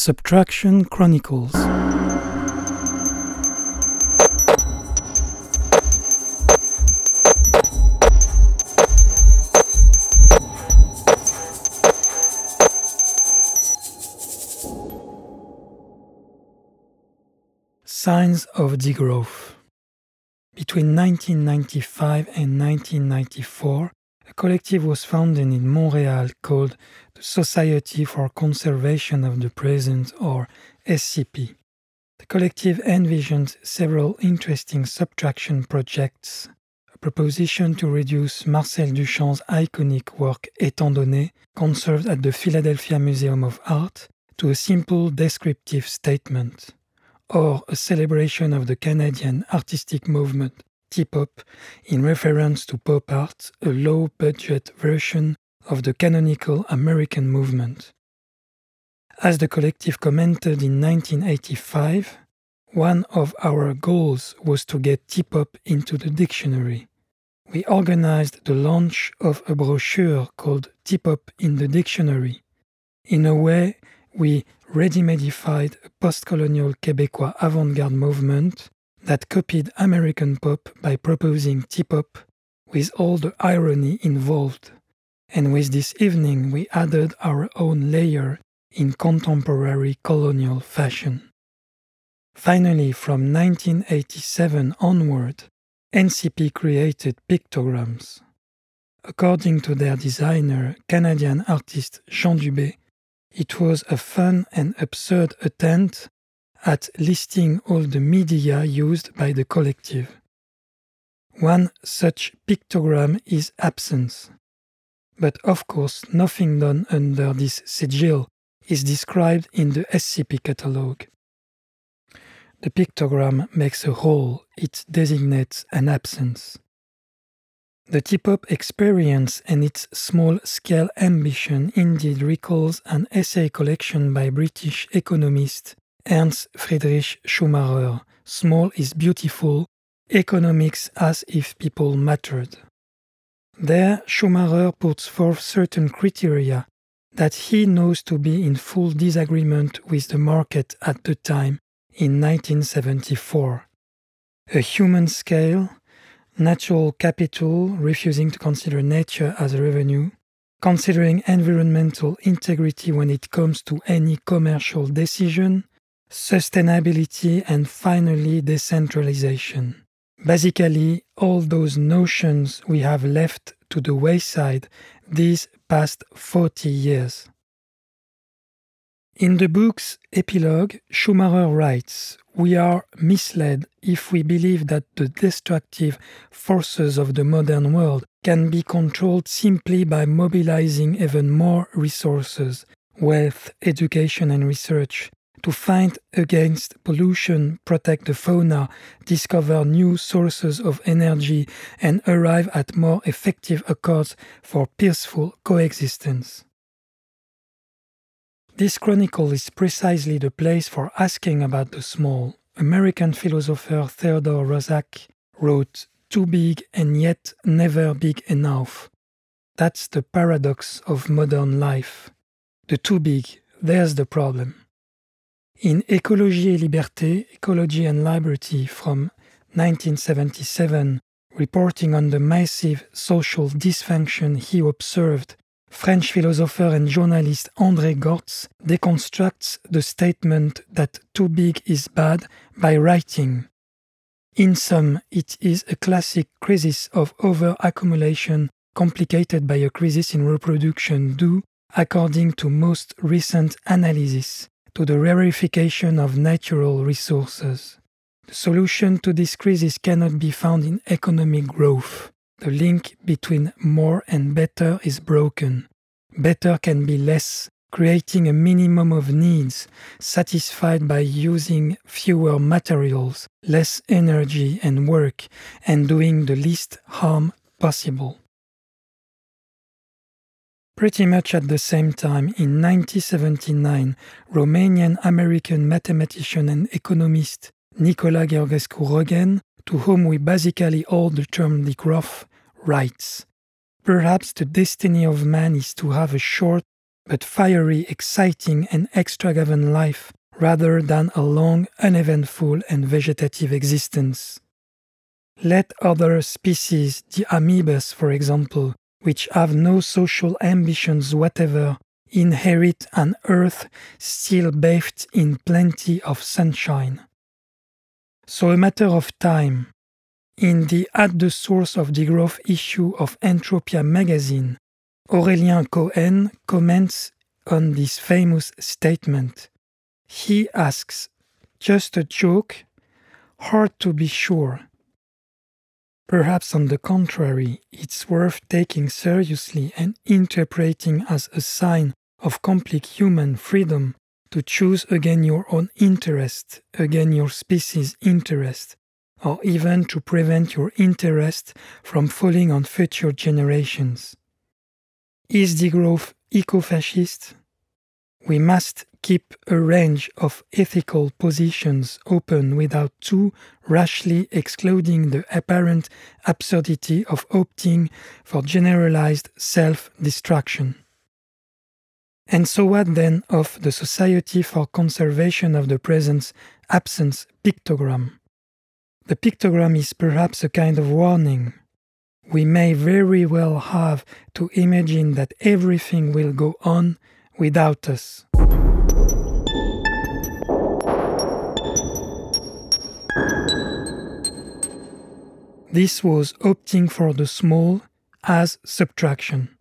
Subtraction Chronicles. Signs of degrowth. Between 1995 and 1994, a collective was founded in Montreal called the Society for Conservation of the Present, or SCP. The collective envisioned several interesting subtraction projects: a proposition to reduce Marcel Duchamp's iconic work Étant donné, conserved at the Philadelphia Museum of Art, to a simple descriptive statement, or a celebration of the Canadian artistic movement T-pop in reference to pop art, a low-budget version of the canonical American movement. As the collective commented in 1985, one of our goals was to get T-pop into the dictionary. We organized the launch of a brochure called T-pop in the Dictionary. In a way, we ready-madified a post-colonial Québécois avant-garde movement that copied American pop by proposing T-pop with all the irony involved. And with this evening, we added our own layer in contemporary colonial fashion. Finally, from 1987 onward, NCP created pictograms. According to their designer, Canadian artist Jean Dubé, it was a fun and absurd attempt at listing all the media used by the collective. One such pictogram is absence. But of course, nothing done under this sigil is described in the SCP catalogue. The pictogram makes a whole, it designates an absence. The T-pop experience and its small-scale ambition indeed recalls an essay collection by British economist Ernst Friedrich Schumacher, Small is Beautiful, Economics as if People Mattered. There, Schumacher puts forth certain criteria that he knows to be in full disagreement with the market at the time in 1974. A human scale, natural capital refusing to consider nature as revenue, considering environmental integrity when it comes to any commercial decision, sustainability, and finally decentralization. Basically, all those notions we have left to the wayside these past 40 years. In the book's epilogue, Schumacher writes, "We are misled if we believe that the destructive forces of the modern world can be controlled simply by mobilizing even more resources, wealth, education, and research, to fight against pollution, protect the fauna, discover new sources of energy, and arrive at more effective accords for peaceful coexistence." This chronicle is precisely the place for asking about the small. American philosopher Theodore Roszak wrote, "Too big and yet never big enough. That's the paradox of modern life. The too big, there's the problem." In Écologie et Liberté, Ecology and Liberty from 1977, reporting on the massive social dysfunction he observed, French philosopher and journalist André Gortz deconstructs the statement that too big is bad by writing, "In sum, it is a classic crisis of over-accumulation complicated by a crisis in reproduction due, according to most recent analysis, to the rarefication of natural resources. The solution to this crisis cannot be found in economic growth. The link between more and better is broken. Better can be less, creating a minimum of needs, satisfied by using fewer materials, less energy and work, and doing the least harm possible." Pretty much at the same time, in 1979, Romanian-American mathematician and economist Nicolae Georgescu-Roegen, to whom we basically owe the term degrowth, writes, "Perhaps the destiny of man is to have a short, but fiery, exciting and extravagant life rather than a long, uneventful and vegetative existence. Let other species, the amoebas for example, which have no social ambitions whatever, inherit an Earth still bathed in plenty of sunshine. So a matter of time. In the At the Source of Degrowth issue of Entropia magazine, Aurélien Cohen comments on this famous statement. He asks, "Just a joke? Hard to be sure." Perhaps on the contrary, it's worth taking seriously and interpreting as a sign of complete human freedom to choose again your own interest, again your species' interest, or even to prevent your interest from falling on future generations. Is degrowth eco-fascist? We must keep a range of ethical positions open without too rashly excluding the apparent absurdity of opting for generalized self-destruction. And so what then of the Society for Conservation of the Present Absence pictogram? The pictogram is perhaps a kind of warning. We may very well have to imagine that everything will go on without us. This was opting for the small as subtraction.